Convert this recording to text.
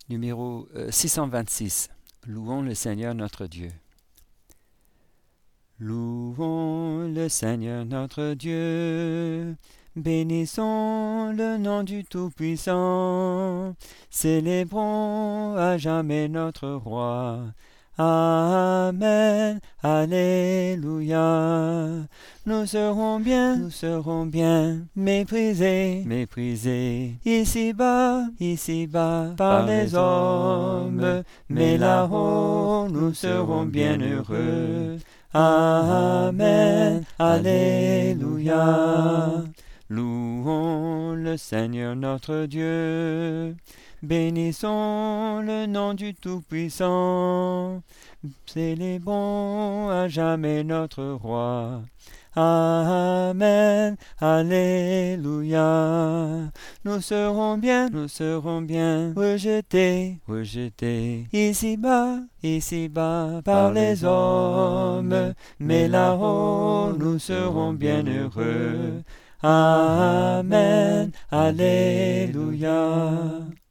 Numéro 626. Louons le Seigneur notre Dieu. Louons le Seigneur notre Dieu, bénissons le nom du Tout-Puissant, célébrons à jamais notre Roi. Amen, Alléluia. Nous serons bien méprisés, ici-bas, par les hommes, mais là-haut, nous serons bien heureux. Amen, Alléluia. Louons le Seigneur notre Dieu, bénissons le nom du Tout-Puissant, célébrons à jamais notre Roi. Amen, Alléluia. Nous serons bien rejetés, ici-bas, par les hommes, mais là-haut, nous serons bien heureux. Amen, Alléluia.